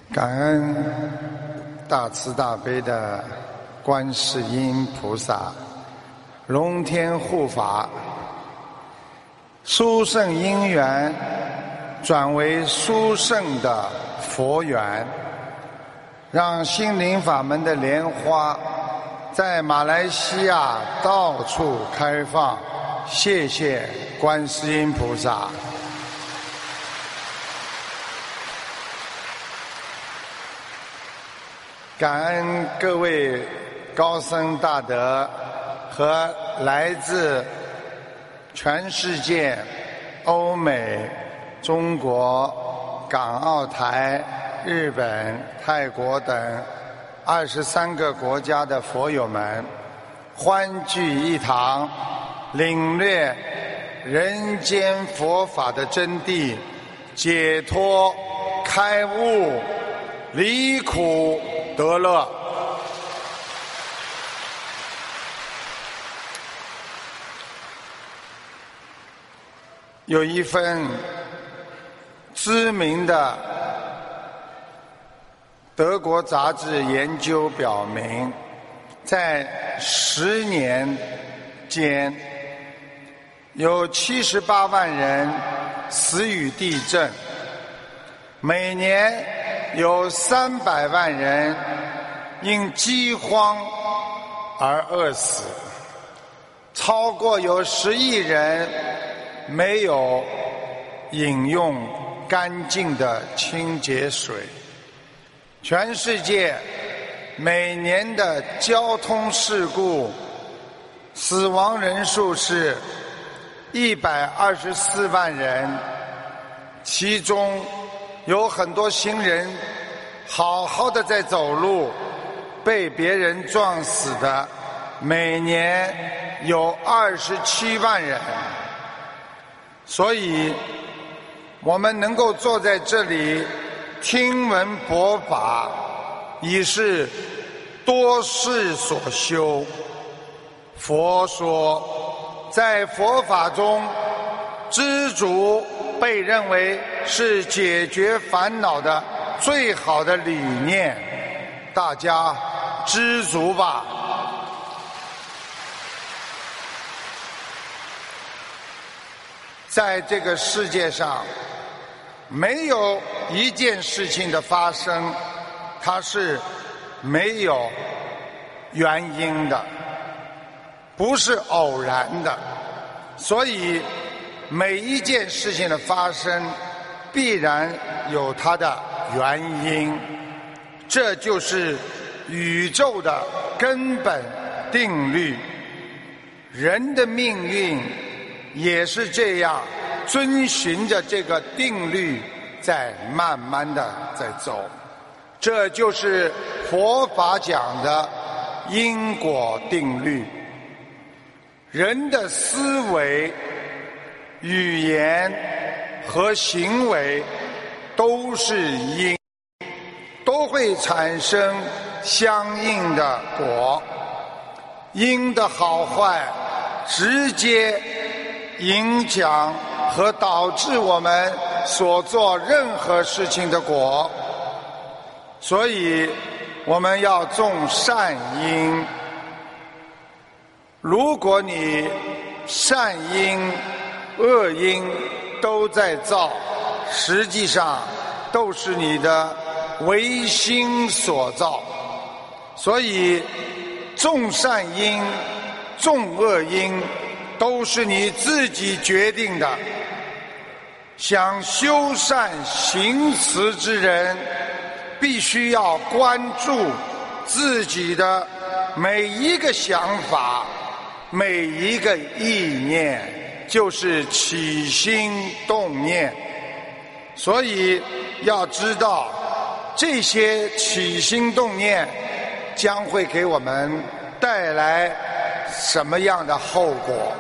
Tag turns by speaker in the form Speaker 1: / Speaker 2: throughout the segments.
Speaker 1: 感恩大慈大悲的观世音菩萨，龙天护法，殊胜因缘转为殊胜的佛缘，让心灵法门的莲花在马来西亚到处开放。谢谢观世音菩萨。感恩各位高僧大德和来自全世界、欧美、中国、港澳台、日本、泰国等23个国家的佛友们，欢聚一堂，领略人间佛法的真谛，解脱开悟，离苦得乐。有一份知名的德国杂志研究表明，在10年间，有78万人死于地震，每年有300万人因饥荒而饿死，超过有10亿人没有饮用干净的清洁水。全世界每年的交通事故死亡人数是124万人，其中有很多行人好好的在走路，被别人撞死的每年有27万人。所以我们能够坐在这里听闻佛法，已是多事所修。佛说，在佛法中，知足被认为是解决烦恼的最好的理念，大家知足吧。在这个世界上，没有一件事情的发生，它是没有原因的，不是偶然的。所以每一件事情的发生必然有它的原因，这就是宇宙的根本定律。人的命运也是这样，遵循着这个定律在慢慢的在走。这就是佛法讲的因果定律。人的思维、语言和行为都是因，都会产生相应的果。因的好坏直接影响和导致我们所做任何事情的果。所以我们要种善因。如果你善因恶因都在造，实际上都是你的唯心所造。所以种善因种恶因都是你自己决定的。想修善行慈之人，必须要关注自己的每一个想法，每一个意念，就是起心动念。所以要知道，这些起心动念将会给我们带来什么样的后果？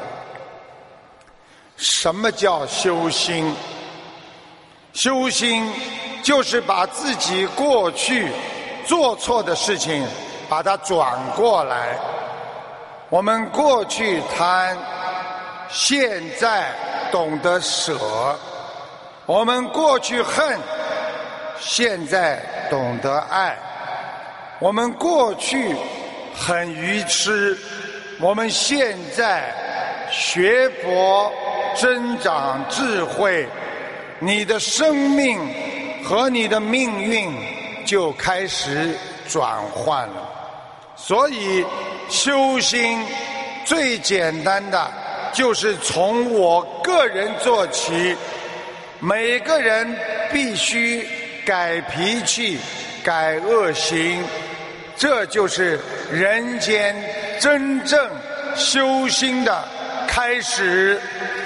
Speaker 1: 什么叫修心？修心就是把自己过去做错的事情把它转过来。我们过去贪，现在懂得舍；我们过去恨，现在懂得爱。我们过去很愚痴，我们现在学佛增长智慧，你的生命和你的命运就开始转换了。所以修心最简单的就是从我个人做起，每个人必须改脾气，改恶行，这就是人间真正修心的开始。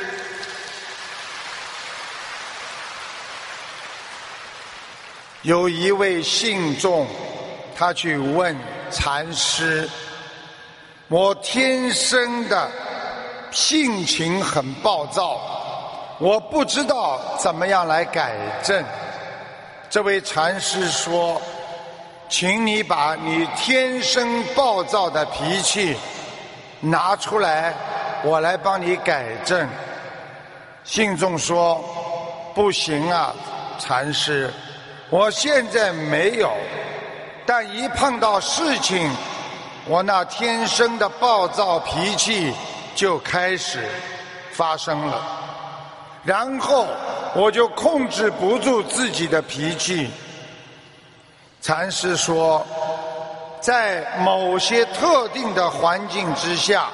Speaker 1: 有一位信众，他去问禅师，我天生的性情很暴躁，我不知道怎么样来改正。这位禅师说，请你把你天生暴躁的脾气拿出来，我来帮你改正。信众说，不行啊，禅师，我现在没有，但一碰到事情，我那天生的暴躁脾气就开始发生了，然后我就控制不住自己的脾气。禅师说，在某些特定的环境之下，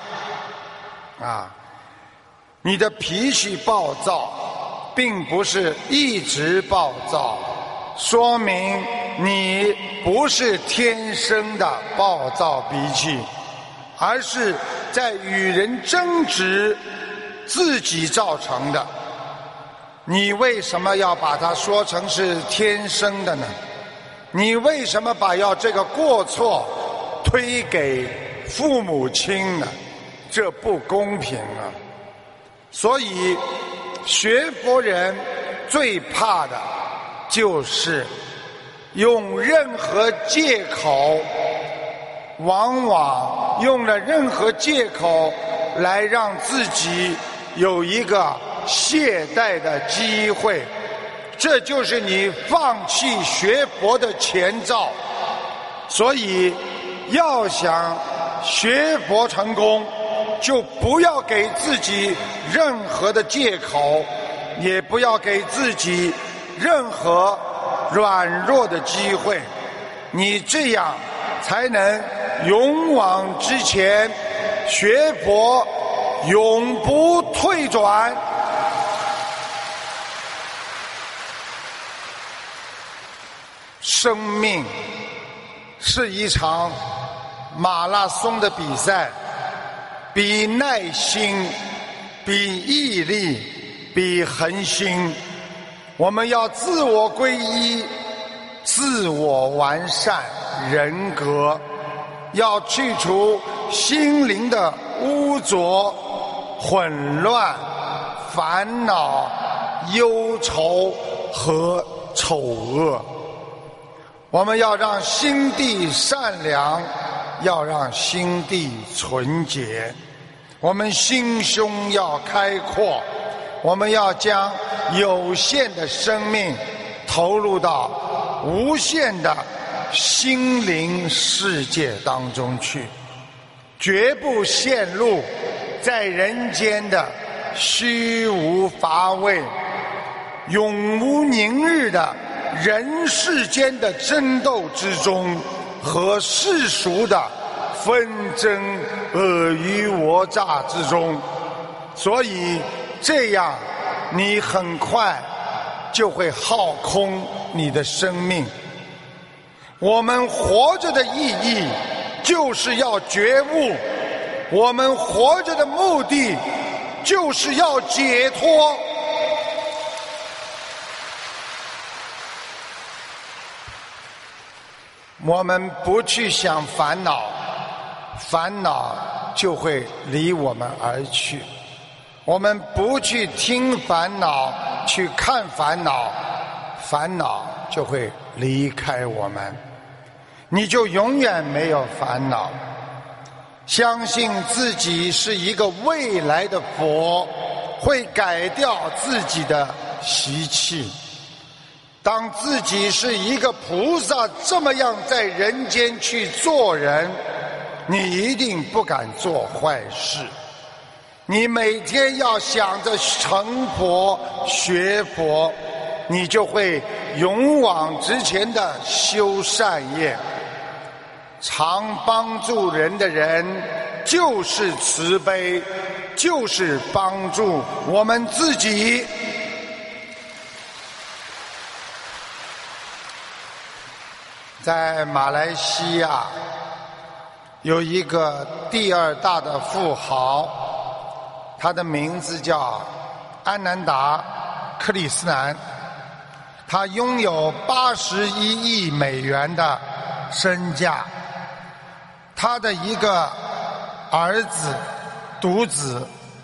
Speaker 1: 你的脾气暴躁，并不是一直暴躁，说明你不是天生的暴躁脾气，而是在与人争执自己造成的。你为什么要把它说成是天生的呢？你为什么把这个过错推给父母亲呢？这不公平啊！所以学佛人最怕的就是用任何借口，往往用了任何借口来让自己有一个懈怠的机会，这就是你放弃学佛的前兆。所以要想学佛成功，就不要给自己任何的借口，也不要给自己任何软弱的机会，你这样才能勇往直前，学佛永不退转。生命是一场马拉松的比赛，比耐心，比毅力，比恒心。我们要自我皈依，自我完善人格，要去除心灵的污浊、混乱、烦恼、忧愁和丑恶。我们要让心地善良，要让心地纯洁。我们心胸要开阔，我们要将有限的生命投入到无限的心灵世界当中去，绝不陷入在人间的虚无乏味、永无宁日的人世间的争斗之中和世俗的纷争尔虞我诈之中。所以这样你很快就会耗空你的生命。我们活着的意义就是要觉悟，我们活着的目的就是要解脱。我们不去想烦恼，烦恼就会离我们而去；我们不去听烦恼，去看烦恼，烦恼就会离开我们，你就永远没有烦恼。相信自己是一个未来的佛，会改掉自己的习气。 当自己是一个菩萨这么样在人间去做人，你一定不敢做坏事。你每天要想着成佛学佛，你就会勇往直前的修善业。常帮助人的人就是慈悲，就是帮助我们自己。在马来西亚有一个第二大的富豪，他的名字叫安南达·克里斯南，他拥有81亿美元的身价。他的一个儿子，独子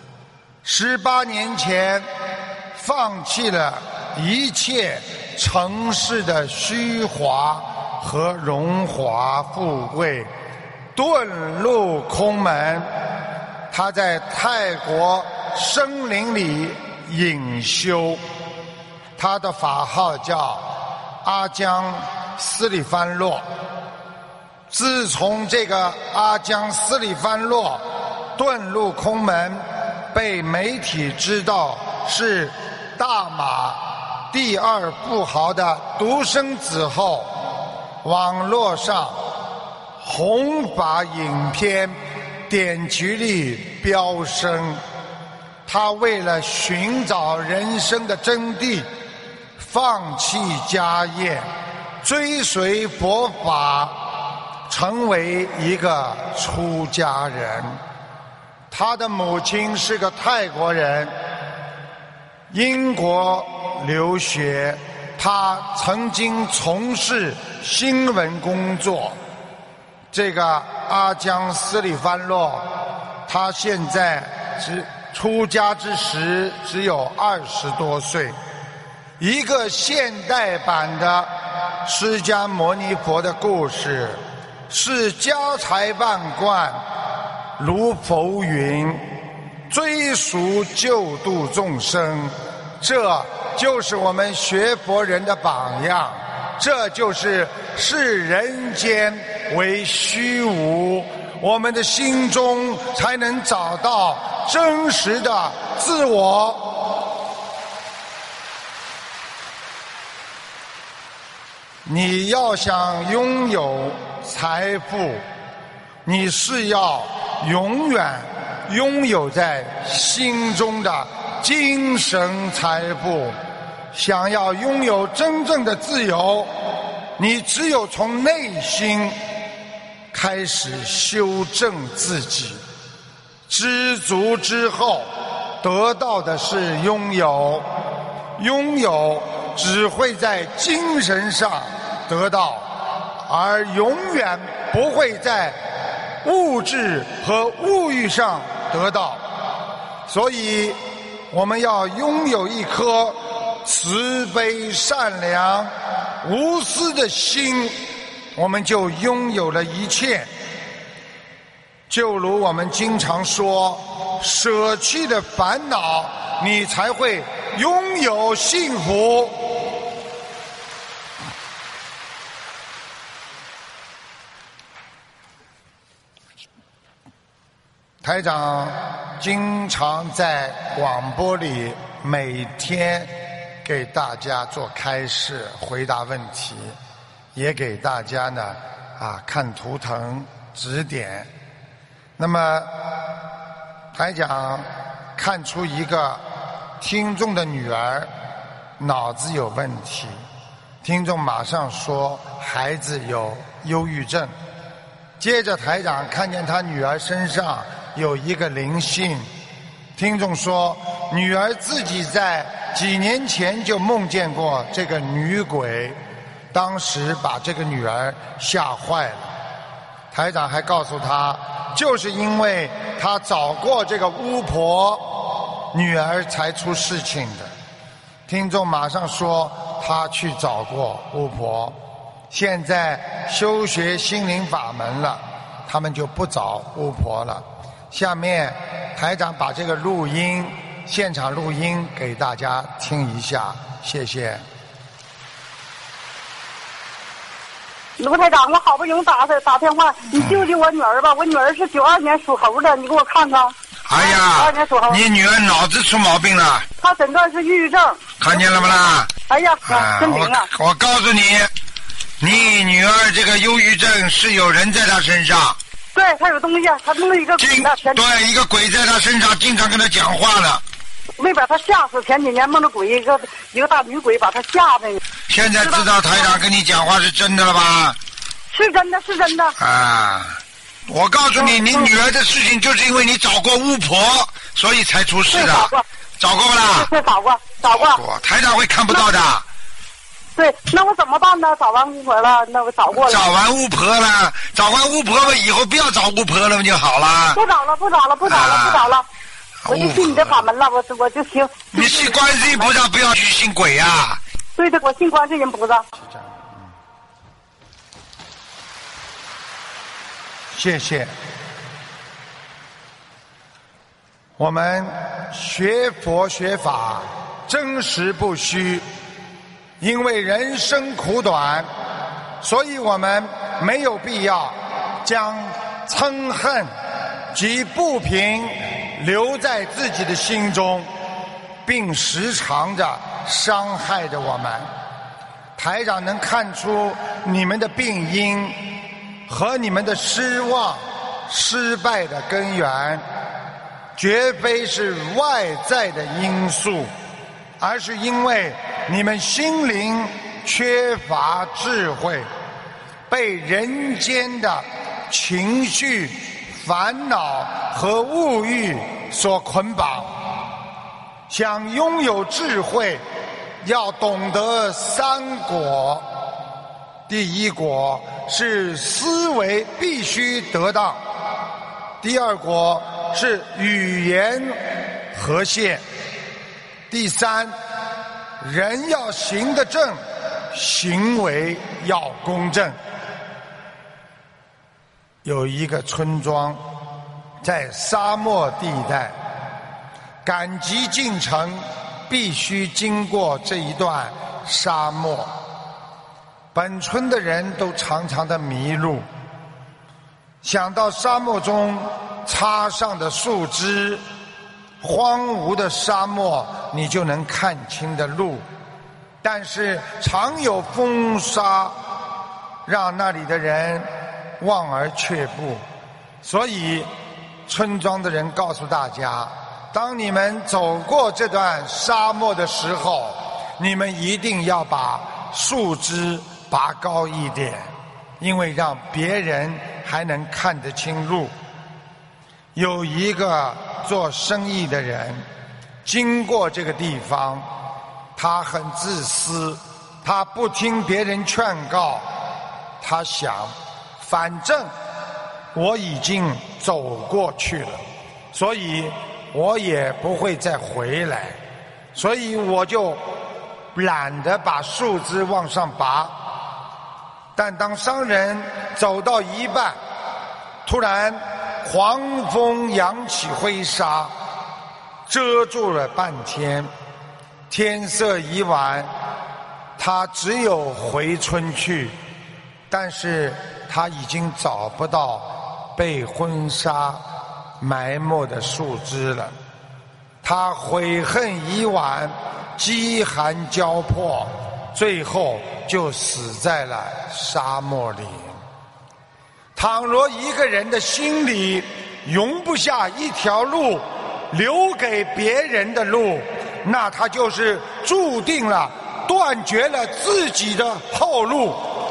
Speaker 1: ，18年前放弃了一切尘世的虚华和荣华富贵，遁入空门。他在泰国森林里隐修，他的法号叫阿姜斯里番洛。自从这个阿姜斯里番洛遁入空门，被媒体知道是大马第二富豪的独生子后，网络上弘法影片点击率飙升。他为了寻找人生的真谛，放弃家业，追随佛法，成为一个出家人。他的母亲是个泰国人，英国留学，他曾经从事新闻工作。这个阿姜斯里番洛，他现在出家之时只有20多岁。一个现代版的释迦牟尼佛的故事，是家财万贯如浮云，追赎救度众生，这就是我们学佛人的榜样。这就是视人间为虚无，我们的心中才能找到真实的自我。你要想拥有财富，你是要永远拥有在心中的精神财富。想要拥有真正的自由，你只有从内心开始修正自己。知足之后，得到的是拥有。拥有只会在精神上得到，而永远不会在物质和物欲上得到。所以我们要拥有一颗慈悲善良无私的心，我们就拥有了一切。就如我们经常说，舍弃了烦恼，你才会拥有幸福。台长经常在广播里每天给大家做开示，回答问题，也给大家呢看图腾指点。那么台长看出一个听众的女儿脑子有问题，听众马上说孩子有忧郁症。接着台长看见他女儿身上有一个灵性，听众说女儿自己在几年前就梦见过这个女鬼，当时把这个女儿吓坏了。台长还告诉他，就是因为他找过这个巫婆，女儿才出事情的。听众马上说他去找过巫婆，现在修学心灵法门了，他们就不找巫婆了。下面台长把这个录音，现场录音给大家听一下，谢谢。
Speaker 2: 卢台长，我好不容易打电话，你救救我女儿吧！我女儿是92年属猴的，你给我看看。
Speaker 1: 哎呀
Speaker 2: 92年属猴，
Speaker 1: 你女儿脑子出毛病了，
Speaker 2: 她诊断是抑郁症。
Speaker 1: 看见了不啦？
Speaker 2: 哎呀，真灵啊！
Speaker 1: 我告诉你，你女儿这个忧郁症是有人在她身上。
Speaker 2: 对，她有东西，她弄了一个鬼的。
Speaker 1: 对，一个鬼在她身上，经常跟她讲话了。
Speaker 2: 没把她吓死，前几年梦着鬼一个大女鬼把她吓的。
Speaker 1: 现在知道台长跟你讲话是真的了吧？
Speaker 2: 是真的，是真的。
Speaker 1: 啊！我告诉你，你女儿的事情就是因为你找过巫婆，所以才出事的。找过不啦？
Speaker 2: 对，找过。
Speaker 1: 台长会看不到的。
Speaker 2: 对，那我怎么办呢？找完巫婆了，那我找过了。
Speaker 1: 找完巫婆了，找完巫婆了以后不要找巫婆了，不就好了？
Speaker 2: 不找了。我就信你的法门了，我就行。
Speaker 1: 你信观世音菩萨，不要去信鬼呀。
Speaker 2: 对的，我信观世音菩萨。
Speaker 1: 谢谢。我们学佛学法，真实不虚。因为人生苦短，所以我们没有必要将嗔恨及不平留在自己的心中，并时常地伤害着我们。台长能看出你们的病因和你们的失望、失败的根源，绝非是外在的因素，而是因为你们心灵缺乏智慧，被人间的情绪、烦恼和物欲所捆绑。想拥有智慧，要懂得三果。第一果是思维必须得当，第二果是语言和谐，第三，人要行得正，行为要公正。有一个村庄在沙漠地带，赶集进城必须经过这一段沙漠。本村的人都常常的迷路，想到沙漠中插上的树枝，荒芜的沙漠你就能看清的路，但是常有风沙让那里的人望而却步。所以村庄的人告诉大家，当你们走过这段沙漠的时候，你们一定要把树枝拔高一点，因为让别人还能看得清路。有一个做生意的人经过这个地方，他很自私，他不听别人劝告，他想反正我已经走过去了，所以我也不会再回来，所以我就懒得把树枝往上拔。但当商人走到一半，突然狂风扬起灰沙，遮住了半天，天色已晚，他只有回村去，但是他已经找不到被婚纱埋没的树枝了。他悔恨已晚，饥寒交迫，最后就死在了沙漠里。倘若一个人的心里容不下一条路留给别人的路，那他就是注定了断绝了自己的后路。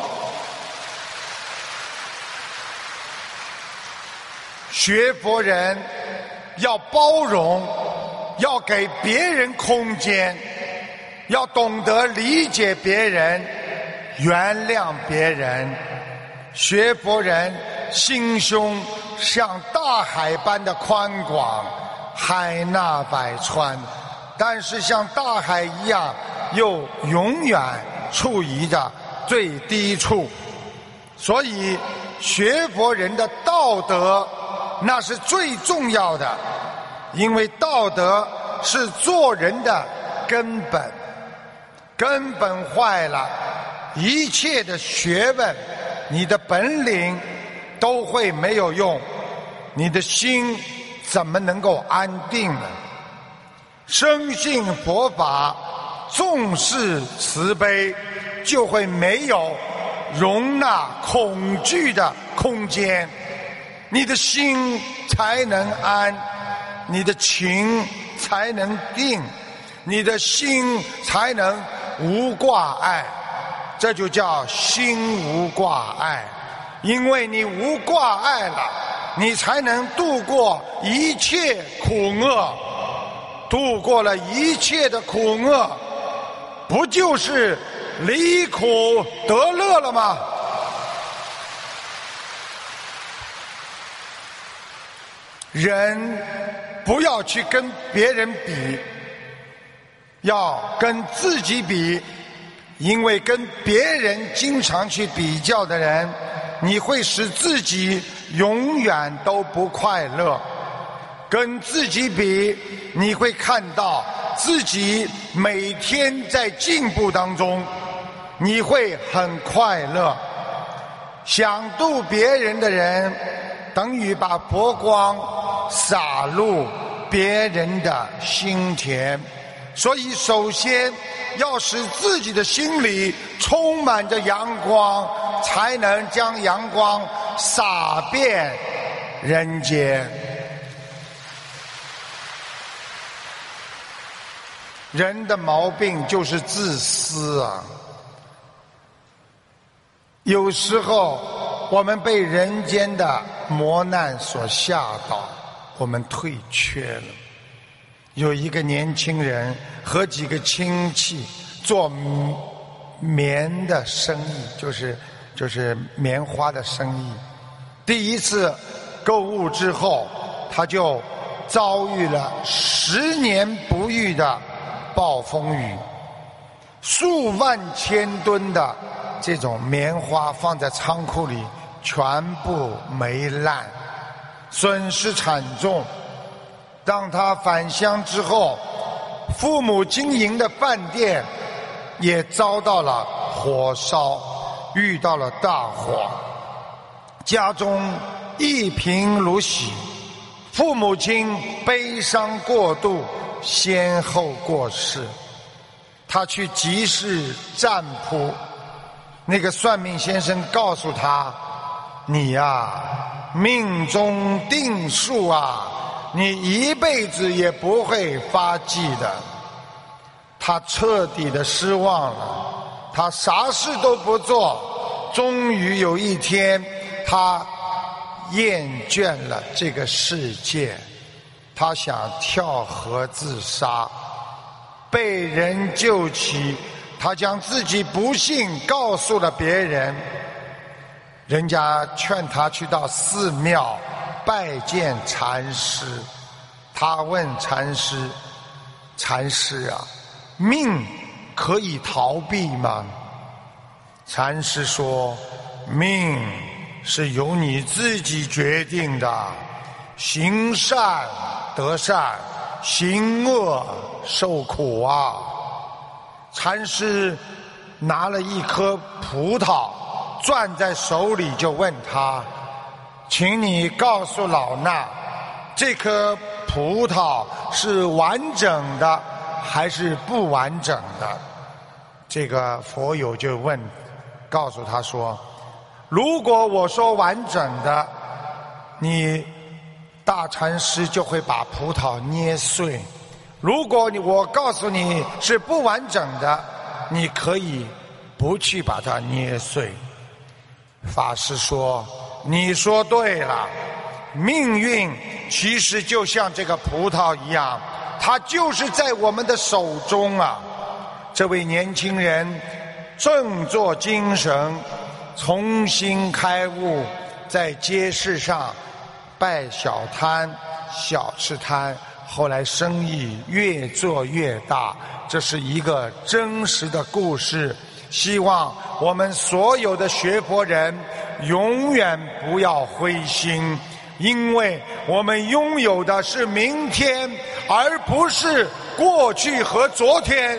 Speaker 1: 学佛人要包容，要给别人空间，要懂得理解别人，原谅别人。学佛人心胸像大海般的宽广，海纳百川，但是像大海一样又永远处于着最低处。所以学佛人的道德那是最重要的，因为道德是做人的根本，根本坏了，一切的学问你的本领都会没有用，你的心怎么能够安定呢？深信佛法，重视慈悲，就会没有容纳恐惧的空间，你的心才能安，你的情才能定，你的心才能无挂碍，这就叫心无挂碍。因为你无挂碍了，你才能度过一切苦厄，度过了一切的苦厄，不就是离苦得乐了吗？人不要去跟别人比，要跟自己比，因为跟别人经常去比较的人，你会使自己永远都不快乐。跟自己比，你会看到自己每天在进步当中，你会很快乐。想度别人的人，等于把佛光洒入别人的心田。所以首先要使自己的心里充满着阳光，才能将阳光洒遍人间。人的毛病就是自私啊！有时候我们被人间的磨难所吓到，我们退却了。有一个年轻人和几个亲戚做棉的生意，就是棉花的生意。第一次购物之后，他就遭遇了10年不遇的暴风雨，数万千吨的这种棉花放在仓库里全部霉烂，损失惨重。当他返乡之后，父母经营的饭店也遭到了火烧，遇到了大火，家中一贫如洗，父母亲悲伤过度，先后过世。他去集市占卜，那个算命先生告诉他，你呀，命中定数啊，你一辈子也不会发迹的。他彻底的失望了，他啥事都不做，终于有一天他厌倦了这个世界，他想跳河自杀，被人救起，他将自己不幸告诉了别人，人家劝他去到寺庙拜见禅师。他问禅师，禅师啊，命可以逃避吗？禅师说，命是由你自己决定的，行善得善，行恶受苦啊。禅师拿了一颗葡萄攥在手里，就问他，请你告诉老衲，这颗葡萄是完整的还是不完整的？这个佛友就告诉他说，如果我说完整的，你大禅师就会把葡萄捏碎；如果我告诉你是不完整的，你可以不去把它捏碎。法师说，你说对了，命运其实就像这个葡萄一样，它就是在我们的手中啊。这位年轻人振作精神，重新开悟，在街市上摆小摊、小吃摊，后来生意越做越大。这是一个真实的故事，希望我们所有的学佛人永远不要灰心，因为我们拥有的是明天，而不是过去和昨天。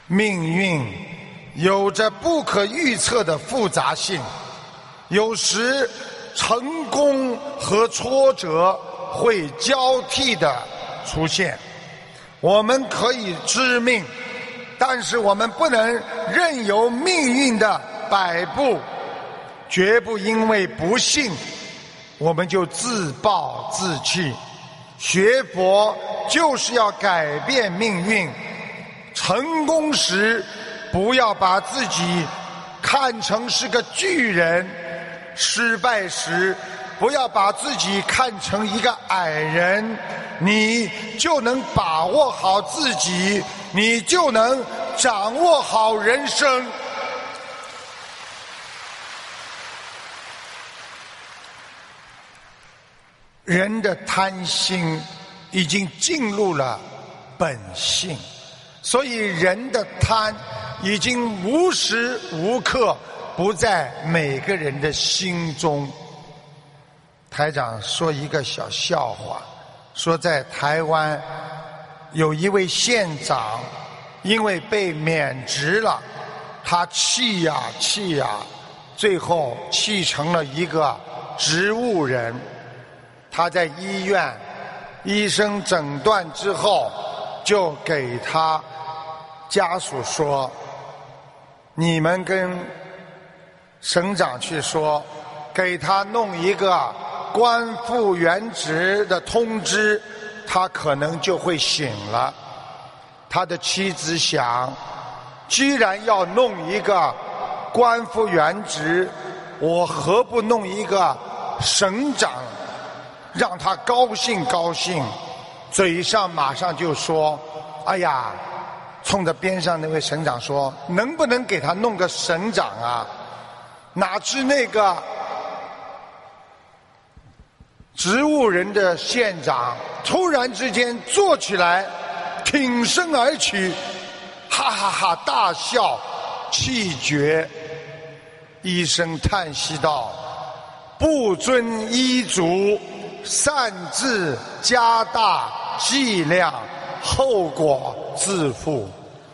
Speaker 1: 命运有着不可预测的复杂性，有时成功和挫折会交替的出现。我们可以知命，但是我们不能任由命运的摆布，绝不因为不幸我们就自暴自弃。学佛就是要改变命运，成功时不要把自己看成是个巨人，失败时不要把自己看成一个矮人，你就能把握好自己，你就能掌握好人生。人的贪心已经进入了本性，所以人的贪已经无时无刻不在每个人的心中。台长说一个小笑话，说在台湾有一位县长因为被免职了，他气呀气呀，最后气成了一个植物人。他在医院，医生诊断之后就给他家属说，你们跟省长去说，给他弄一个官复原职的通知，他可能就会醒了。他的妻子想，既然要弄一个官复原职，我何不弄一个省长，让他高兴高兴。嘴上马上就说，哎呀，冲着边上那位省长说，能不能给他弄个省长啊？哪知那个植物人的县长突然之间坐起来，挺身而起，哈哈哈大笑，气绝。医生叹息道，不遵医嘱，擅自加大剂量，后果自负。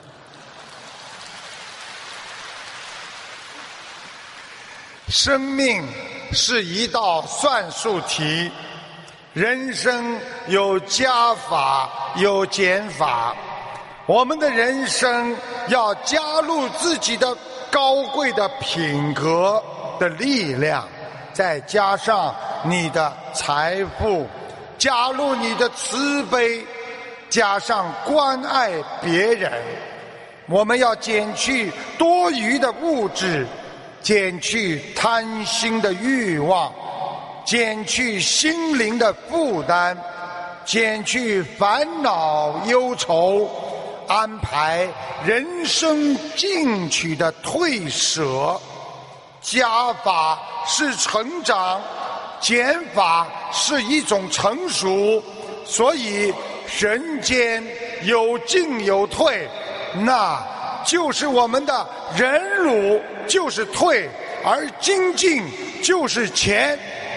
Speaker 1: 生命是一道算术题，人生有加法有减法，我们的人生要加入自己的高贵的品格的力量，再加上你的财富，加入你的慈悲，加上关爱别人。我们要减去多余的物质，减去贪心的欲望，减去心灵的负担，减去烦恼忧愁，安排人生进取的退舍。加法是成长，减法是一种成熟，所以人间有进有退，那就是我们的忍辱就是退，而精进就是前。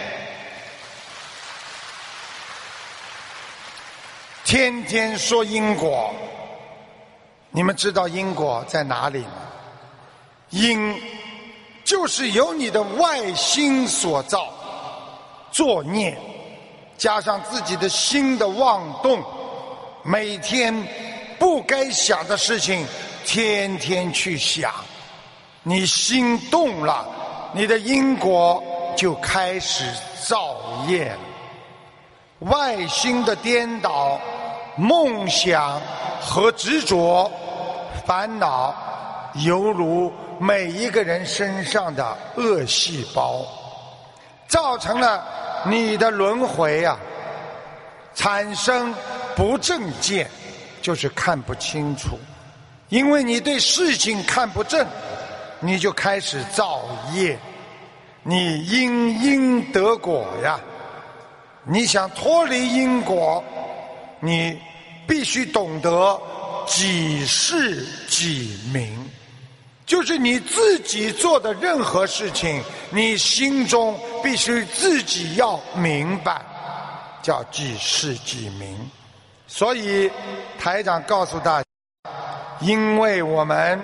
Speaker 1: 天天说因果，你们知道因果在哪里吗？因就是由你的外心所造，作孽加上自己的心的妄动，每天不该想的事情天天去想，你心动了，你的因果就开始造业了。外心的颠倒，梦想和执着，烦恼犹如每一个人身上的恶细胞，造成了你的轮回啊，产生不正见，就是看不清楚。因为你对事情看不正，你就开始造业，你因得果呀。你想脱离因果，你必须懂得己事己明，就是你自己做的任何事情，你心中必须自己要明白，叫己事己明。所以台长告诉大家， 因为我们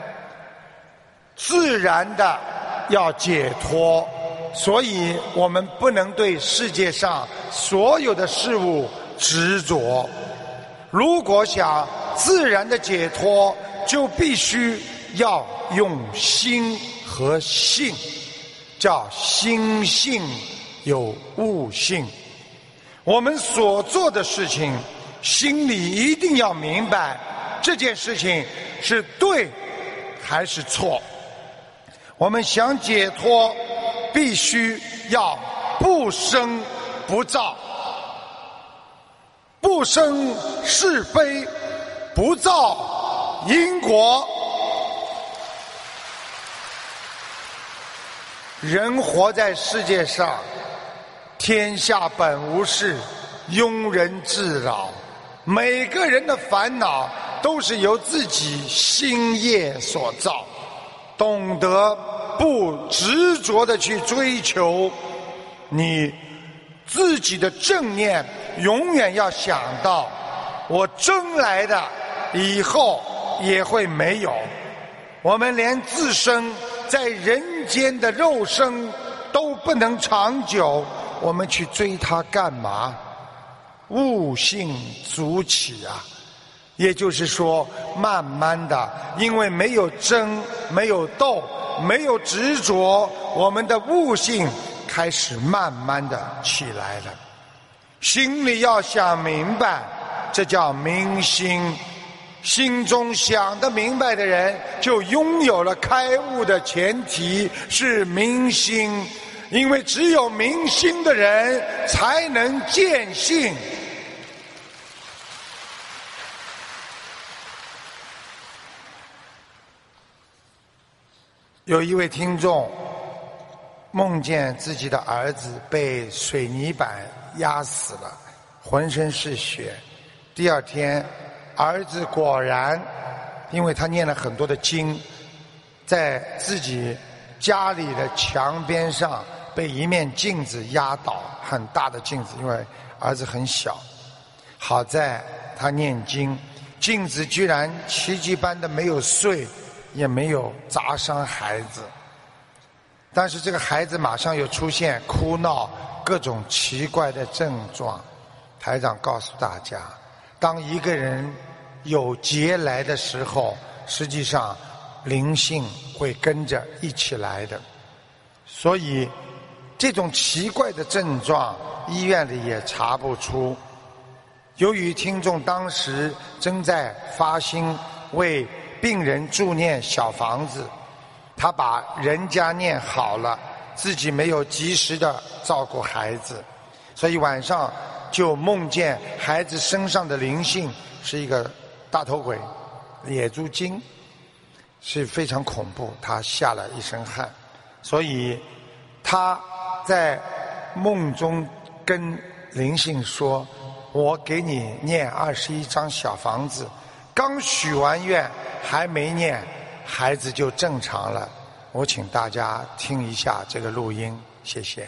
Speaker 1: 自然的要解脱，所以我们不能对世界上所有的事物执着。如果想自然的解脱，就必须要用心和性，叫心性有悟性。我们所做的事情，心里一定要明白这件事情是对还是错。我们想解脱，必须要不生不造，不生是非，不造因果。人活在世界上，天下本无事，庸人自扰。每个人的烦恼都是由自己心业所造，懂得不执着地去追求你自己的正念，永远要想到我争来的以后也会没有。我们连自身在人间的肉身都不能长久，我们去追它干嘛？悟性足起啊！也就是说，慢慢的，因为没有争，没有斗，没有执着，我们的悟性开始慢慢的起来了。心里要想明白，这叫明心。心中想得明白的人，就拥有了开悟的前提是明心。因为只有明心的人，才能见性。有一位听众梦见自己的儿子被水泥板压死了，浑身是血。第二天，儿子果然，因为他念了很多的经，在自己家里的墙边上被一面镜子压倒，很大的镜子，因为儿子很小。好在他念经，镜子居然奇迹般的没有碎，也没有砸伤孩子。但是这个孩子马上又出现哭闹各种奇怪的症状。台长告诉大家，当一个人有劫来的时候，实际上灵性会跟着一起来的。所以这种奇怪的症状医院里也查不出。由于听众当时正在发心为病人助念小房子，他把人家念好了，自己没有及时的照顾孩子，所以晚上就梦见孩子身上的灵性是一个大头鬼野猪精，是非常恐怖，他吓了一身汗。所以他在梦中跟灵性说，我给你念21张小房子，刚许完愿还没念，孩子就正常了。我请大家听一下这个录音，谢谢。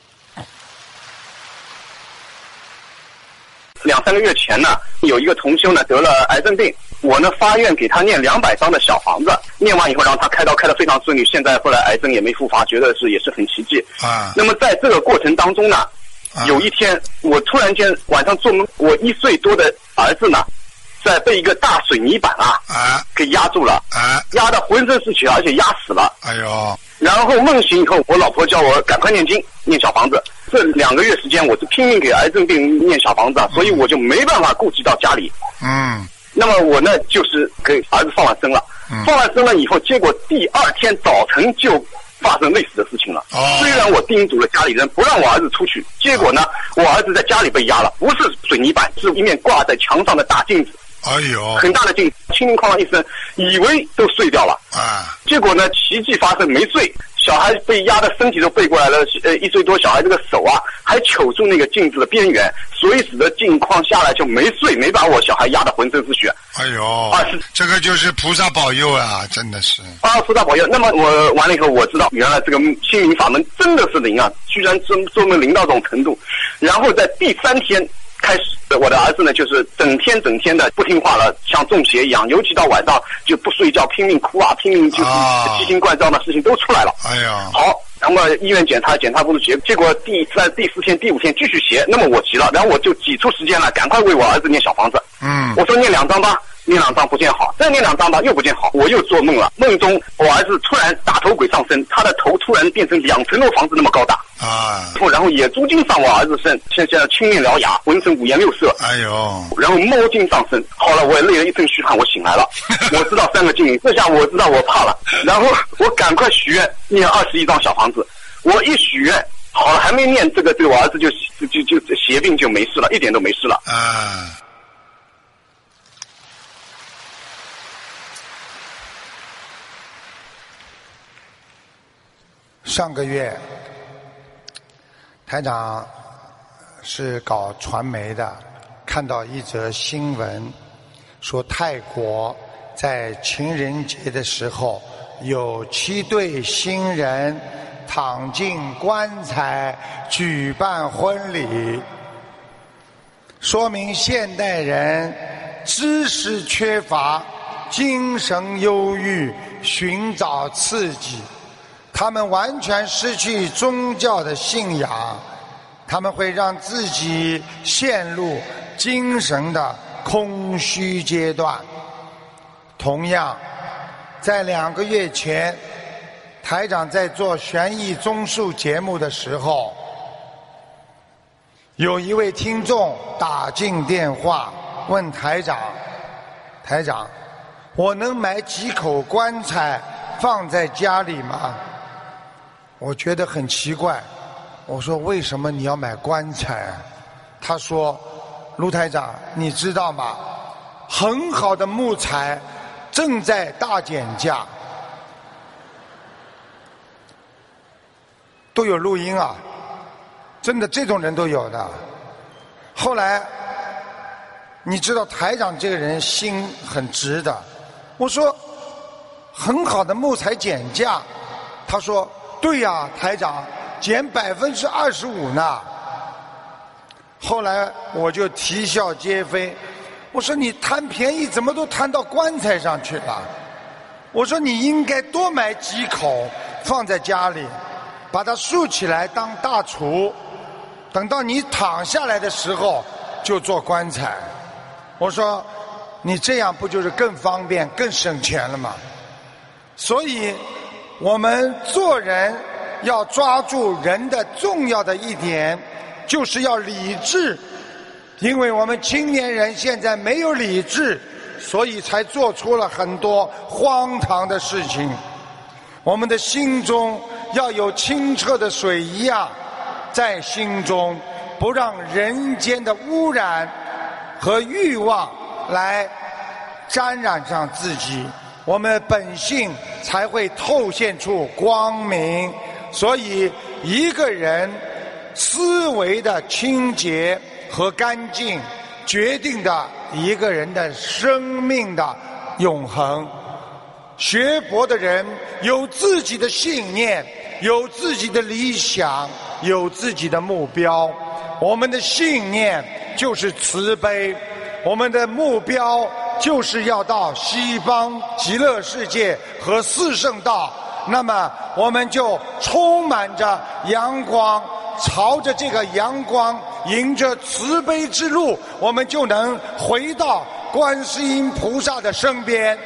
Speaker 3: 2、3个月前呢，有一个同修呢得了癌症病，我呢发愿给他念200张的小房子，念完以后让他开刀开得非常顺利，现在后来癌症也没复发，觉得也是很奇迹。那么在这个过程当中呢，有一天我突然间晚上做梦，我1岁多的儿子呢在被一个大水泥板给压住了，压得浑身是血，而且压死了。哎呦！然后梦醒以后，我老婆叫我赶快念经，念小房子。这2个月时间，我是拼命给癌症病人念小房子，所以我就没办法顾及到家里。那么我呢，就是给儿子放了生了。放了生了以后，结果第2天早晨就发生类似的事情了。虽然我叮嘱了家里人不让我儿子出去，结果呢，我儿子在家里被压了，不是水泥板，是一面挂在墙上的大镜子。哎呦，很大的镜子，轻轻哐啷一声，以为都碎掉了。结果呢，奇迹发生，没碎。小孩被压的身体都背过来了，1岁多小孩这个手还揪住那个镜子的边缘，所以使得镜框下来就没碎，没把我小孩压得浑身是血。哎呦，
Speaker 1: 这个就是菩萨保佑啊，真的是。
Speaker 3: 菩萨保佑。那么我完了以后，我知道原来这个心灵法门真的是灵啊，居然做梦灵到这种程度。然后在第3天开始我的儿子呢，就是整天的不听话了，像中邪一样，尤其到晚上就不睡觉，拼命哭啊，拼命就是奇形怪状的事情都出来了。
Speaker 1: 哎呀，
Speaker 3: 好，那么医院检查不出邪，结果第4天、第5天继续邪，那么我急了，然后我就挤出时间来，赶快为我儿子念小房子。我说念2张吧。念2张不见好，再念2张吧又不见好，我又做梦了，梦中我儿子突然大头鬼上身，他的头突然变成2层楼房子那么高大然后野猪精上我儿子身，现在青面獠牙，浑身5颜6色，
Speaker 1: 哎呦，
Speaker 3: 然后猫精上身。好了，我也累了一身虚汗，我醒来了，我知道3个经文，这下我知道我怕了，然后我赶快许愿念21张小房子，我一许愿好了，还没念这个我儿子就邪病就没事了，一点都没事了
Speaker 1: 上个月，台长是搞传媒的，看到一则新闻，说泰国在情人节的时候，有7对新人躺进棺材举办婚礼，说明现代人知识缺乏，精神忧郁，寻找刺激。他们完全失去宗教的信仰，他们会让自己陷入精神的空虚阶段。同样，在2个月前，台长在做悬疑综述节目的时候，有一位听众打进电话问台长：台长，我能买几口棺材放在家里吗？我觉得很奇怪，我说为什么你要买棺材？他说：卢台长，你知道吗？很好的木材正在大减价。都有录音啊，真的这种人都有的。后来你知道台长这个人心很直的，我说很好的木材减价，他说对呀，台长减25%呢。后来我就啼笑皆非，我说你贪便宜怎么都贪到棺材上去了？我说你应该多买几口放在家里，把它竖起来当大厨，等到你躺下来的时候就做棺材。我说你这样不就是更方便更省钱了吗？所以我们做人要抓住人的重要的一点，就是要理智。因为我们青年人现在没有理智，所以才做出了很多荒唐的事情。我们的心中要有清澈的水一样在心中，不让人间的污染和欲望来沾染上自己，我们本性才会透现出光明。所以一个人思维的清洁和干净，决定的一个人的生命的永恒。学佛的人有自己的信念，有自己的理想，有自己的目标。我们的信念就是慈悲，我们的目标就是要到西方极乐世界和四圣道。那么我们就充满着阳光，朝着这个阳光，迎着慈悲之路，我们就能回到观世音菩萨的身边。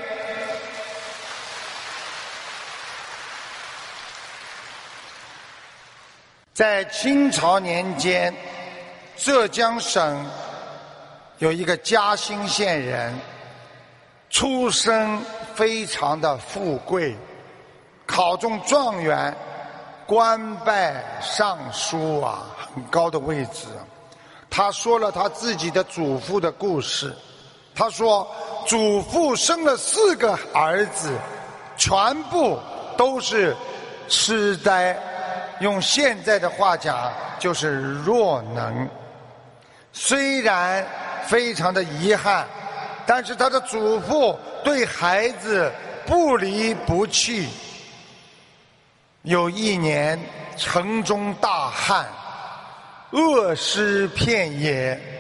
Speaker 1: 在清朝年间，浙江省有一个嘉兴县人，出身非常的富贵，考中状元，官拜尚书啊，很高的位置。他说了他自己的祖父的故事。他说祖父生了4个儿子，全部都是痴呆，用现在的话讲就是弱能。虽然非常的遗憾，但是他的祖父对孩子不离不弃。有一年城中大旱，恶尸遍野，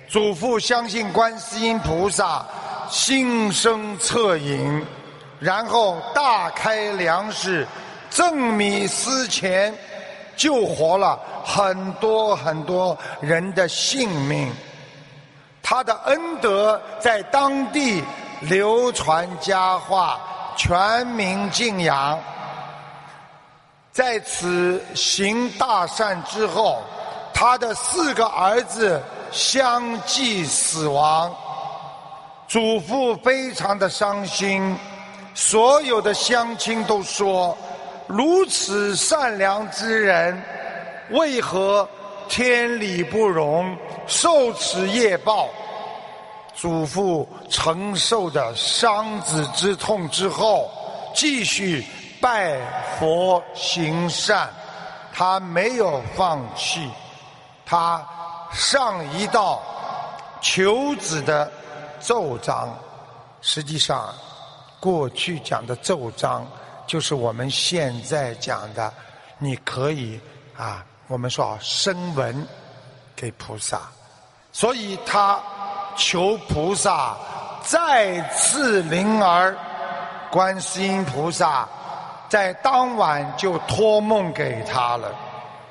Speaker 1: 祖父相信观世音菩萨，心生恻隐，然后大开粮食，赠米施钱，救活了很多很多人的性命。他的恩德在当地流传佳话，全民敬仰。在此行大善之后，他的4个儿子相继死亡，祖父非常的伤心。所有的乡亲都说，如此善良之人，为何天理不容，受此业报？祖父承受着伤子之痛之后，继续拜佛行善，他没有放弃，他上一道求子的咒章。实际上过去讲的咒章就是我们现在讲的，你可以我们说声闻给菩萨，所以他求菩萨再次灵儿。观世音菩萨在当晚就托梦给他了，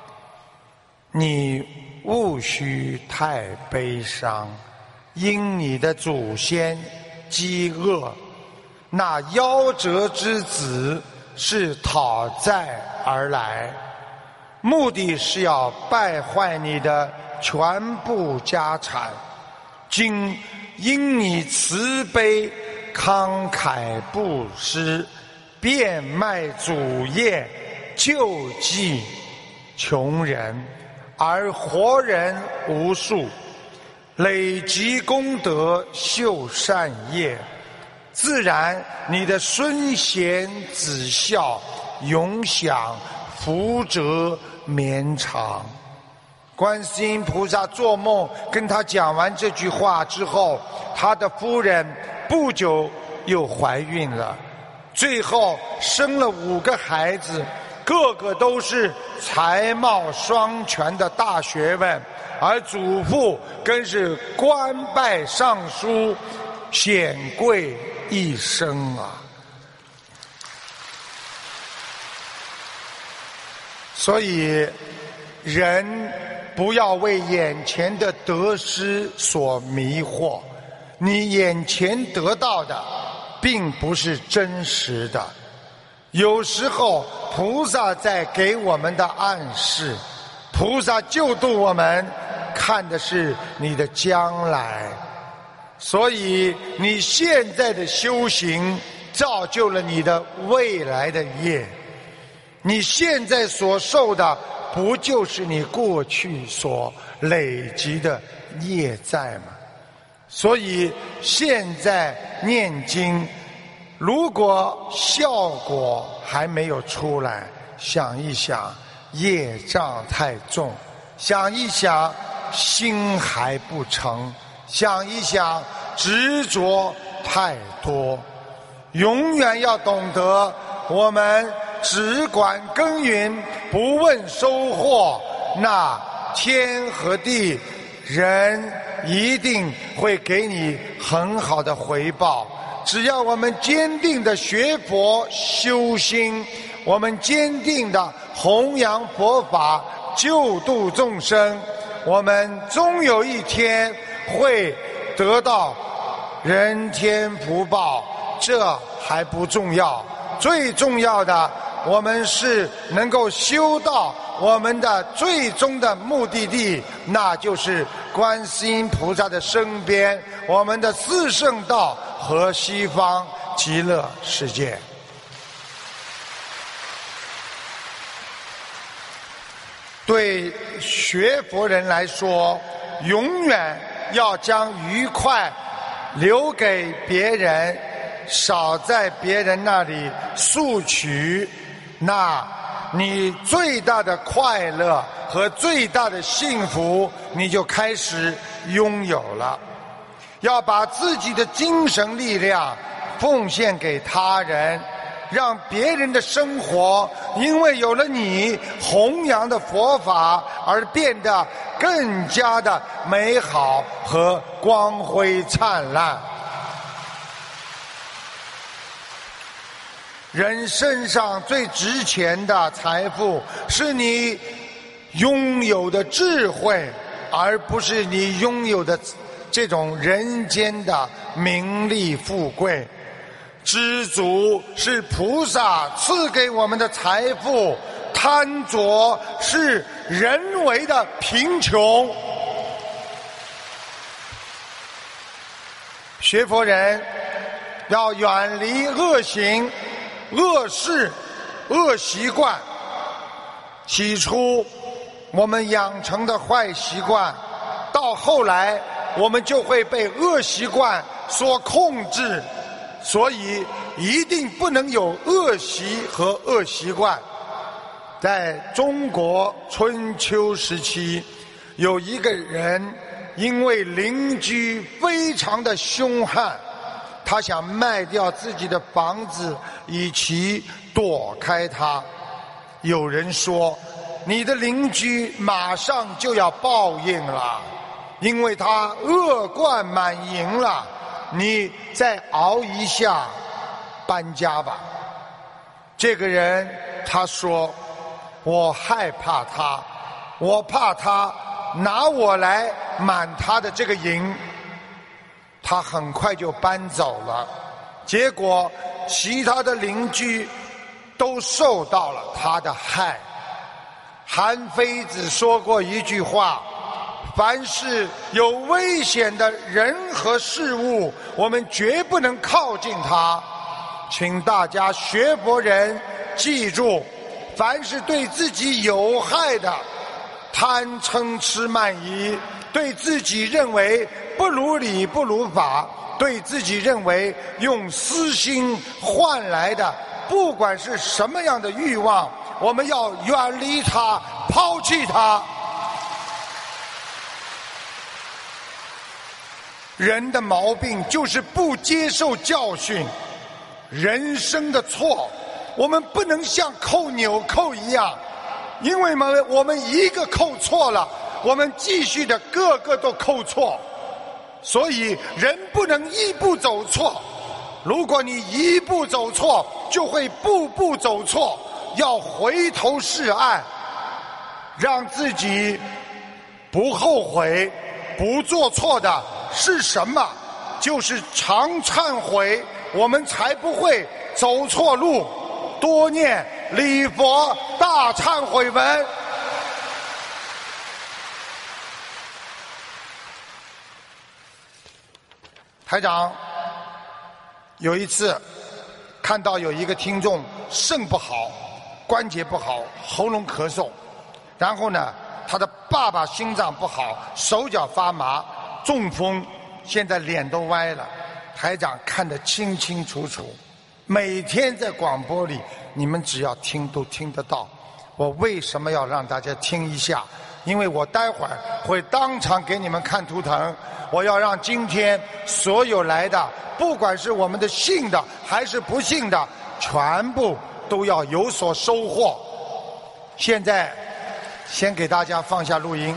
Speaker 1: 你勿须太悲伤，因你的祖先饥饿，那夭折之子是讨债而来，目的是要败坏你的全部家产。今因你慈悲慷慨布施，变卖祖业，救济穷人，而活人无数，累积功德，修善业，自然你的孙贤子孝永享福泽绵长。观世音菩萨做梦跟他讲完这句话之后，他的夫人不久又怀孕了，最后生了5个孩子，个个都是才貌双全的大学问，而祖父更是官拜尚书，显贵一生啊！所以人不要为眼前的得失所迷惑，你眼前得到的并不是真实的。有时候菩萨在给我们的暗示，菩萨救度我们看的是你的将来。所以你现在的修行造就了你的未来的业，你现在所受的不就是你过去所累积的业债吗？所以现在念经，如果效果还没有出来，想一想业障太重，想一想心还不成，想一想执着太多，永远要懂得，我们只管耕耘，不问收获，那天和地人一定会给你很好的回报。只要我们坚定的学佛修心，我们坚定的弘扬佛法救度众生，我们终有一天会得到人天福报。这还不重要，最重要的，我们是能够修到我们的最终的目的地，那就是观世音菩萨的身边，我们的四圣道和西方极乐世界。对学佛人来说，永远要将愉快留给别人，少在别人那里索取，那你最大的快乐和最大的幸福你就开始拥有了。要把自己的精神力量奉献给他人， 让别人的生活因为有了你弘扬的佛法而变得更加的美好和光辉灿烂。人身上最值钱的财富是你拥有的智慧，而不是你拥有的这种人间的名利富贵。知足是菩萨赐给我们的财富，贪着是人为的贫穷。学佛人要远离恶行、恶事、恶习惯。起初我们养成的坏习惯，到后来我们就会被恶习惯所控制，所以一定不能有恶习和恶习惯。在中国春秋时期，有一个人因为邻居非常的凶悍，他想卖掉自己的房子以其躲开他。有人说，你的邻居马上就要报应了，因为他恶贯满盈了，你再熬一下，搬家吧。这个人他说，我害怕他，我怕他拿我来满他的这个营。他很快就搬走了，结果其他的邻居都受到了他的害。韩非子说过一句话，凡是有危险的人和事物，我们绝不能靠近它。请大家学佛人记住，凡是对自己有害的贪嗔痴慢疑，对自己认为不如理不如法，对自己认为用私心换来的不管是什么样的欲望，我们要远离它，抛弃它。人的毛病就是不接受教训，人生的错我们不能像扣纽扣一样，因为我们一个扣错了，我们继续的个个都扣错。所以人不能一步走错，如果你一步走错，就会步步走错，要回头是岸，让自己不后悔。不做错的是什么？就是常忏悔，我们才不会走错路。多念礼佛大忏悔文。台长有一次看到有一个听众肾不好，关节不好，喉咙咳嗽，然后呢他的爸爸心脏不好，手脚发麻，中风，现在脸都歪了。台长看得清清楚楚，每天在广播里你们只要听都听得到。我为什么要让大家听一下？因为我待会儿会当场给你们看图腾，我要让今天所有来的，不管是我们的信的还是不信的，全部都要有所收获。现在先给大家放下录音。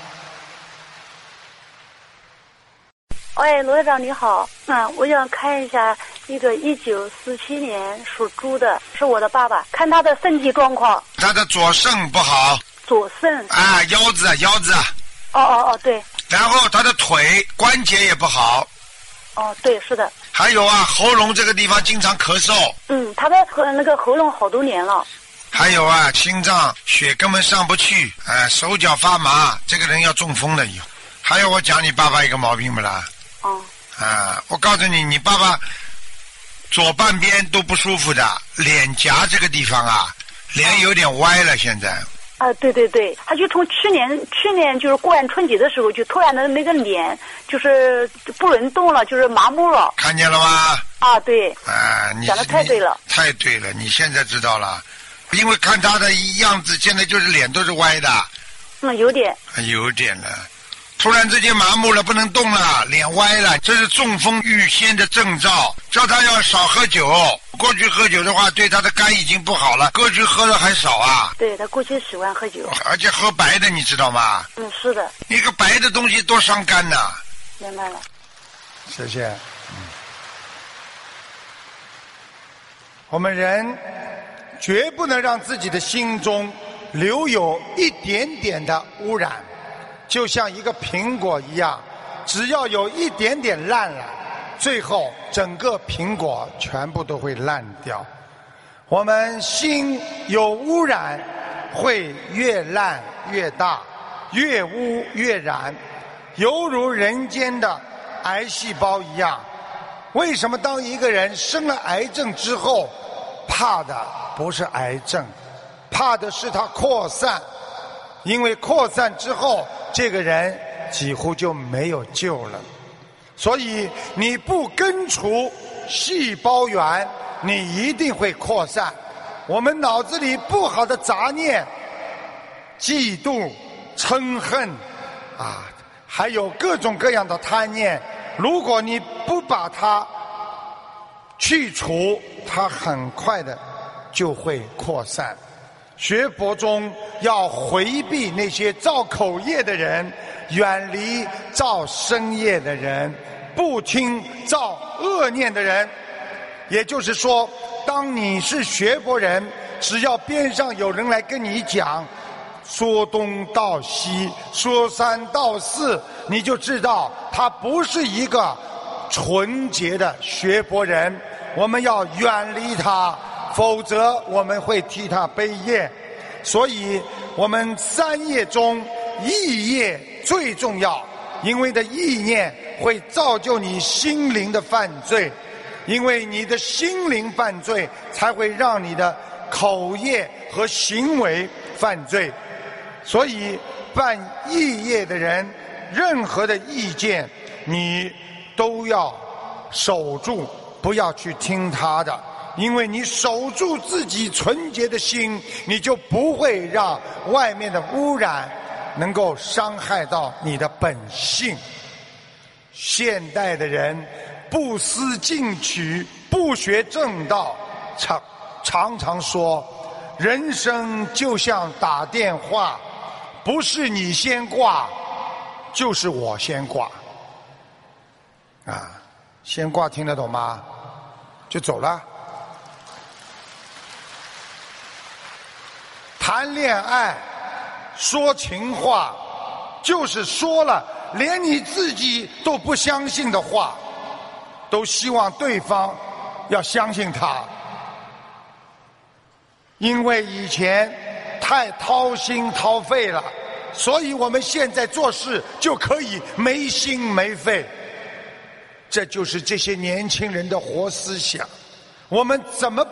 Speaker 2: 喂，罗院长你好，我想看一下一个1947年属猪的，是我的爸爸，看他的身体状况。
Speaker 1: 他的左肾不好。
Speaker 2: 左肾
Speaker 1: 啊，腰子。
Speaker 2: 哦，对。
Speaker 1: 然后他的腿关节也不好。
Speaker 2: 哦，对，是的。
Speaker 1: 还有啊，喉咙这个地方经常咳嗽。
Speaker 2: 他的那个喉咙好多年了。
Speaker 1: 还有啊，心脏血根本上不去，手脚发麻，这个人要中风了以后。还有我讲你爸爸一个毛病不啦？我告诉你，你爸爸左半边都不舒服的，脸颊这个地方啊，脸有点歪了现在。
Speaker 2: 对，他就从去年就是过完春节的时候，就突然的那个脸就是不能动了，就是麻木了。
Speaker 1: 看见了吗？
Speaker 2: 对。
Speaker 1: 你
Speaker 2: 讲得太对了。
Speaker 1: 太对了，你现在知道了。因为看他的样子，现在就是脸都是歪的。
Speaker 2: 有点了。
Speaker 1: 突然之间麻木了，不能动了，脸歪了，这是中风预先的征兆，叫他要少喝酒。过去喝酒的话，对他的肝已经不好了，过去喝的还少啊。
Speaker 2: 对，他过去喜欢喝酒，
Speaker 1: 而且喝白的，你知道吗？
Speaker 2: 是的。
Speaker 1: 一个白的东西多伤肝呐。
Speaker 2: 明白了。
Speaker 1: 谢谢。我们人绝不能让自己的心中留有一点点的污染，就像一个苹果一样，只要有一点点烂了，最后整个苹果全部都会烂掉。我们心有污染，会越烂越大，越污越染，犹如人间的癌细胞一样。为什么当一个人生了癌症之后，怕的不是癌症，怕的是它扩散？因为扩散之后，这个人几乎就没有救了。所以你不根除细胞源，你一定会扩散。我们脑子里不好的杂念，嫉妒、嗔恨还有各种各样的贪念，如果你不把它去除，它很快的就会扩散。学佛中要回避那些造口业的人，远离造身业的人，不听造恶念的人。也就是说，当你是学佛人，只要边上有人来跟你讲说东道西，说三道四，你就知道他不是一个纯洁的学佛人。我们要远离他，否则我们会替他背业。所以我们三业中意业最重要，因为的意念会造就你心灵的犯罪，因为你的心灵犯罪才会让你的口业和行为犯罪。所以犯意业的人，任何的意见你都要守住，不要去听他的。因为你守住自己纯洁的心，你就不会让外面的污染能够伤害到你的本性。现代的人不思进取，不学正道，常常说人生就像打电话，不是你先挂，就是我先挂。先挂听得懂吗？就走了。谈恋爱说情话，就是说了连你自己都不相信的话，都希望对方要相信他。因为以前太掏心掏肺了，所以我们现在做事就可以没心没肺。这就是这些年轻人的活思想。我们怎么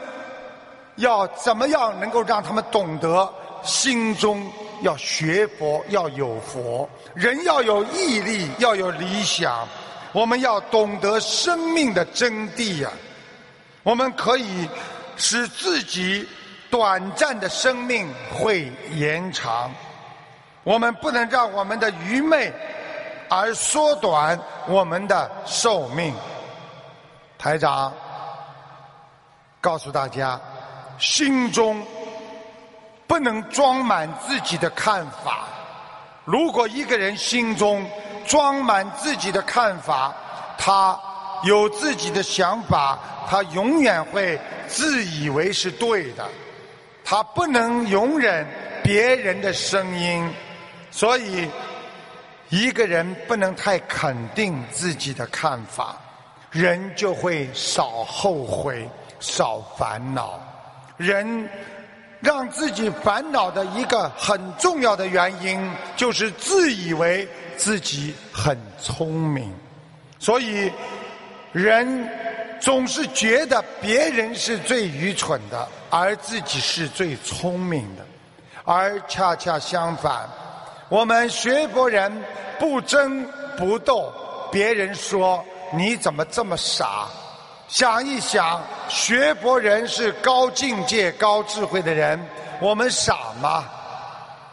Speaker 1: 样能够让他们懂得心中要学佛，要有佛，人要有毅力，要有理想。我们要懂得生命的真谛呀。我们可以使自己短暂的生命会延长，我们不能让我们的愚昧而缩短我们的寿命。台长告诉大家，心中不能装满自己的看法。如果一个人心中装满自己的看法，他有自己的想法，他永远会自以为是对的，他不能容忍别人的声音。所以一个人不能太肯定自己的看法，人就会少后悔，少烦恼。人让自己烦恼的一个很重要的原因，就是自以为自己很聪明。所以人总是觉得别人是最愚蠢的，而自己是最聪明的。而恰恰相反，我们学佛人不争不斗，别人说你怎么这么傻？想一想，学佛人是高境界高智慧的人，我们傻吗？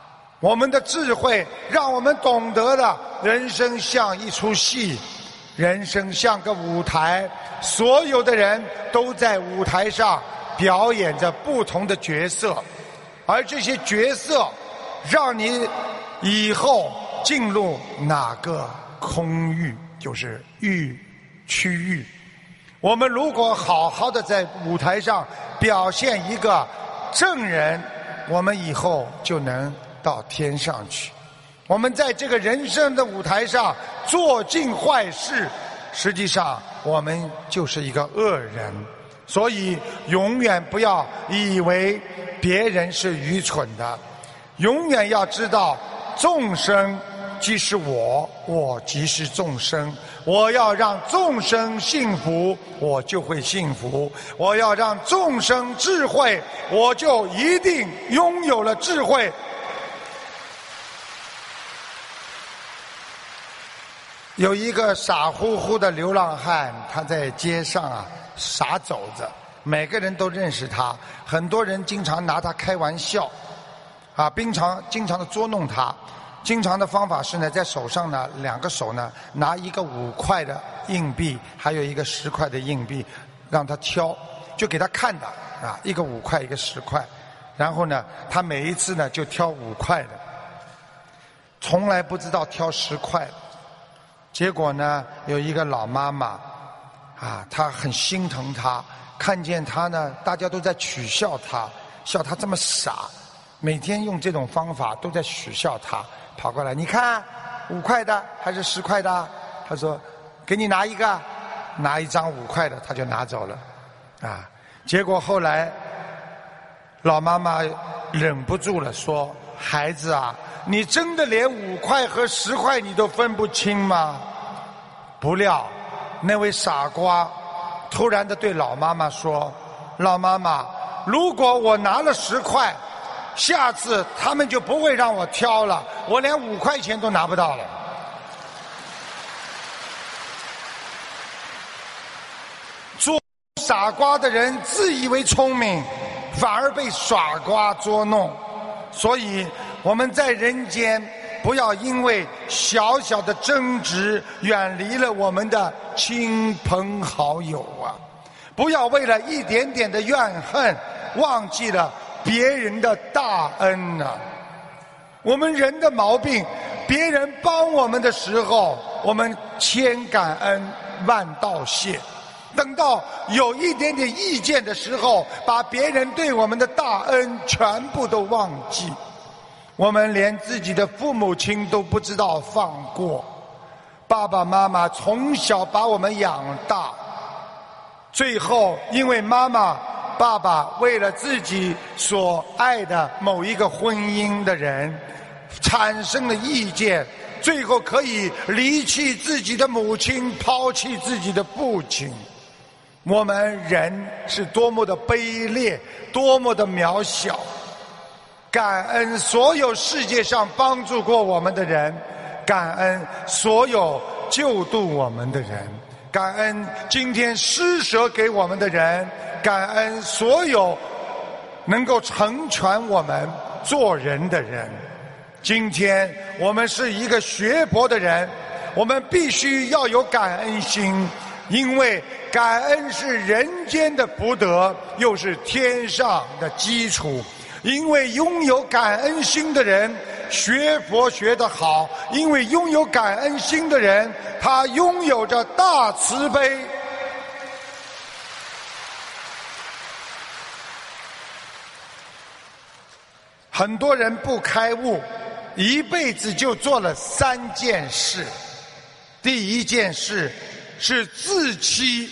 Speaker 1: 我们的智慧让我们懂得了人生像一出戏，人生像个舞台，所有的人都在舞台上表演着不同的角色，而这些角色让你以后进入哪个空域，就是区域。我们如果好好的在舞台上表现一个正人，我们以后就能到天上去。我们在这个人生的舞台上做尽坏事，实际上我们就是一个恶人。所以永远不要以为别人是愚蠢的，永远要知道众生即是我，我即是众生。我要让众生幸福，我就会幸福；我要让众生智慧，我就一定拥有了智慧。有一个傻乎乎的流浪汉，他在街上傻走着，每个人都认识他，很多人经常拿他开玩笑，经常的捉弄他。经常的方法是呢，在手上呢，两个手呢拿一个5块的硬币，还有一个10块的硬币，让他挑，就给他看的一个5块，一个10块，然后呢，他每一次呢就挑5块的，从来不知道挑10块的。结果呢，有一个老妈妈她很心疼他，看见他呢，大家都在取笑他，笑他这么傻，每天用这种方法都在取笑他。跑过来，你看5块的还是10块的？他说给你拿一个，拿一张5块的，他就拿走了结果后来老妈妈忍不住了，说孩子啊，你真的连5块和10块你都分不清吗？不料那位傻瓜突然的对老妈妈说，老妈妈，如果我拿了10块，下次他们就不会让我挑了，我连5块钱都拿不到了。做傻瓜的人自以为聪明，反而被傻瓜捉弄。所以我们在人间不要因为小小的争执远离了我们的亲朋好友不要为了一点点的怨恨忘记了别人的大恩我们人的毛病，别人帮我们的时候，我们千感恩万道谢，等到有一点点意见的时候，把别人对我们的大恩全部都忘记。我们连自己的父母亲都不知道放过，爸爸妈妈从小把我们养大，最后因为妈妈爸爸为了自己所爱的某一个婚姻的人产生了意见，最后可以离弃自己的母亲，抛弃自己的父亲。我们人是多么的卑劣，多么的渺小。感恩所有世界上帮助过我们的人，感恩所有救度我们的人，感恩今天施舍给我们的人，感恩所有能够成全我们做人的人。今天我们是一个学佛的人，我们必须要有感恩心，因为感恩是人间的福德，又是天上的基础。因为拥有感恩心的人学佛学得好，因为拥有感恩心的人他拥有着大慈悲。很多人不开悟，一辈子就做了3件事。第一件事是自欺，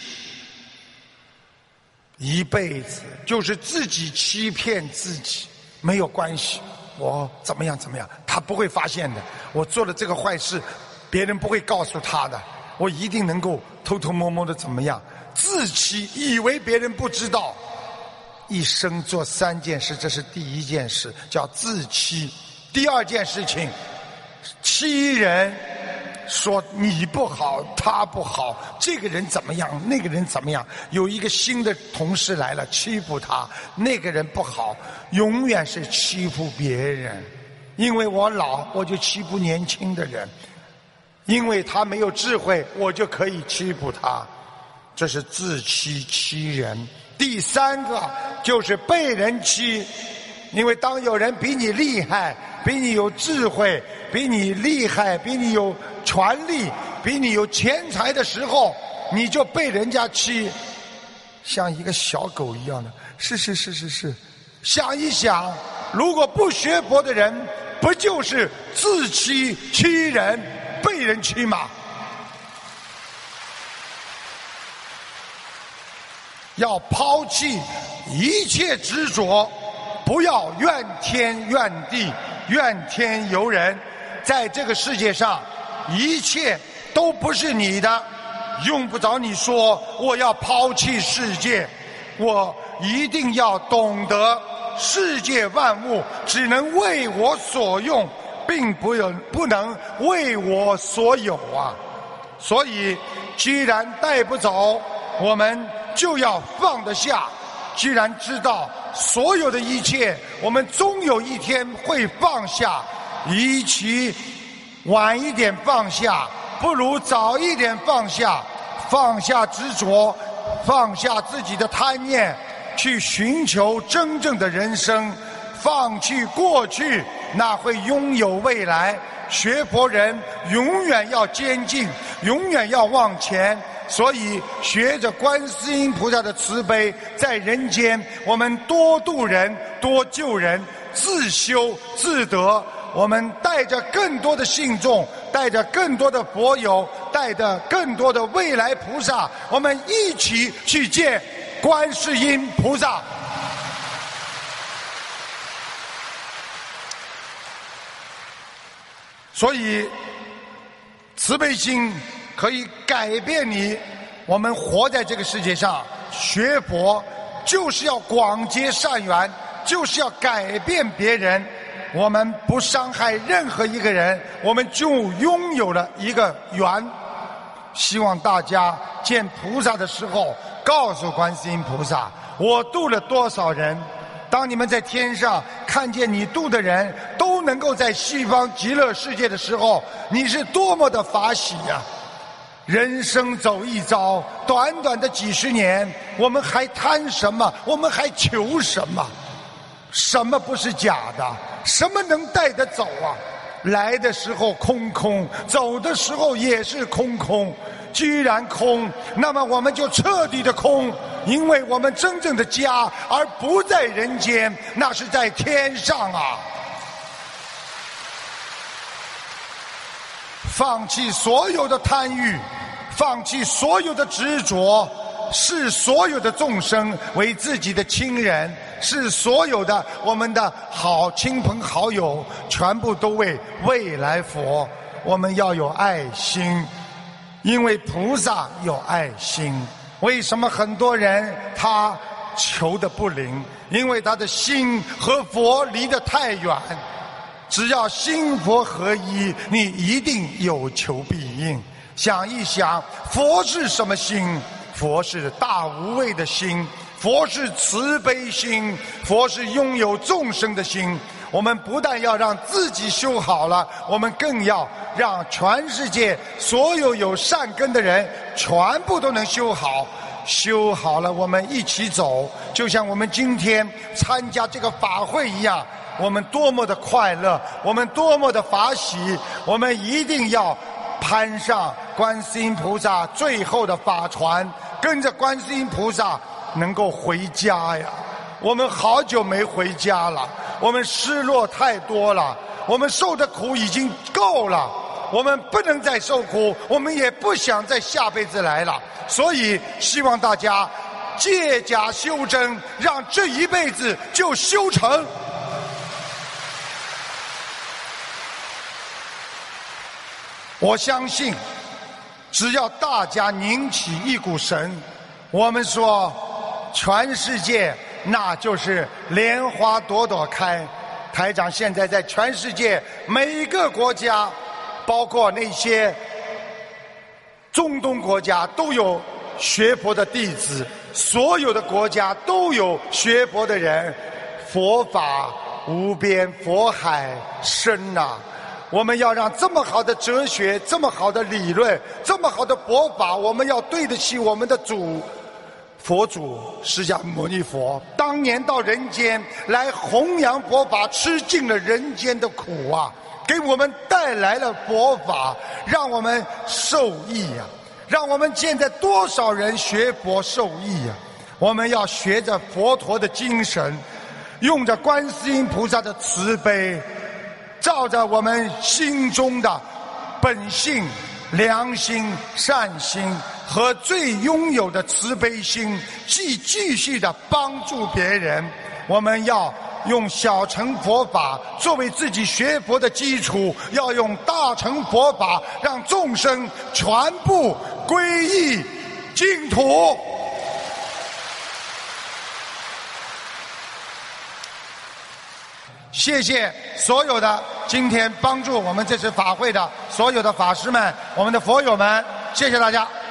Speaker 1: 一辈子就是自己欺骗自己，没有关系，我怎么样怎么样，他不会发现的，我做了这个坏事别人不会告诉他的，我一定能够偷偷摸摸的怎么样，自欺，以为别人不知道。一生做3件事，这是第一件事，叫自欺。第二件事情，欺人，说你不好，他不好，这个人怎么样，那个人怎么样，有一个新的同事来了，欺负他，那个人不好，永远是欺负别人。 因为我老，我就欺负年轻的人；因为他没有智慧，我就可以欺负他。这是自欺欺人。第三个就是被人欺，因为当有人比你厉害，比你有智慧，比你厉害，比你有权力，比你有钱财的时候，你就被人家欺，像一个小狗一样的。是。想一想，如果不学佛的人，不就是自欺欺人，被人欺吗？要抛弃一切执着，不要怨天怨地，怨天尤人。在这个世界上，一切都不是你的，用不着你说我要抛弃世界。我一定要懂得，世界万物只能为我所用，并不能为我所有啊。所以既然带不走，我们就要放得下。既然知道所有的一切我们终有一天会放下，与其晚一点放下，不如早一点放下。放下执着，放下自己的贪念，去寻求真正的人生。放弃过去，那会拥有未来。学佛人永远要坚进，永远要往前。所以学着观世音菩萨的慈悲，在人间我们多度人，多救人，自修自得。我们带着更多的信众，带着更多的佛友，带着更多的未来菩萨，我们一起去见观世音菩萨。所以慈悲心可以改变你。我们活在这个世界上，学佛就是要广结善缘，就是要改变别人。我们不伤害任何一个人，我们就拥有了一个缘。希望大家见菩萨的时候，告诉观世音菩萨，我度了多少人。当你们在天上看见你度的人都能够在西方极乐世界的时候，你是多么的法喜呀！人生走一遭，短短的几十年，我们还贪什么？我们还求什么？什么不是假的？什么能带得走啊？来的时候空空，走的时候也是空空。既然空，那么我们就彻底的空，因为我们真正的家而不在人间，那是在天上啊。放弃所有的贪欲，放弃所有的执着，视所有的众生为自己的亲人，视所有的我们的好亲朋好友全部都为未来佛。我们要有爱心，因为菩萨有爱心。为什么很多人他求得不灵？因为他的心和佛离得太远。只要心佛合一，你一定有求必应。想一想，佛是什么心？佛是大无畏的心，佛是慈悲心，佛是拥有众生的心。我们不但要让自己修好了，我们更要让全世界所有有善根的人全部都能修好。修好了，我们一起走，就像我们今天参加这个法会一样，我们多么的快乐，我们多么的法喜。我们一定要攀上观世音菩萨最后的法船，跟着观世音菩萨能够回家呀。我们好久没回家了，我们失落太多了，我们受的苦已经够了，我们不能再受苦，我们也不想再下辈子来了。所以希望大家借假修真，让这一辈子就修成。我相信只要大家拧起一股绳，我们说全世界那就是莲花朵朵开。台长现在在全世界每一个国家，包括那些中东国家都有学佛的弟子，所有的国家都有学佛的人。佛法无边佛海深呐！我们要让这么好的哲学、这么好的理论、这么好的佛法，我们要对得起我们的佛祖释迦牟尼佛。当年到人间来弘扬佛法，吃尽了人间的苦啊，给我们带来了佛法，让我们受益呀！让我们现在多少人学佛受益呀！我们要学着佛陀的精神，用着观世音菩萨的慈悲，照着我们心中的本性、良心、善心和最拥有的慈悲心，继续的帮助别人。我们要用小乘佛法作为自己学佛的基础，要用大乘佛法让众生全部皈依净土。谢谢所有的今天帮助我们这次法会的所有的法师们，我们的佛友们，谢谢大家。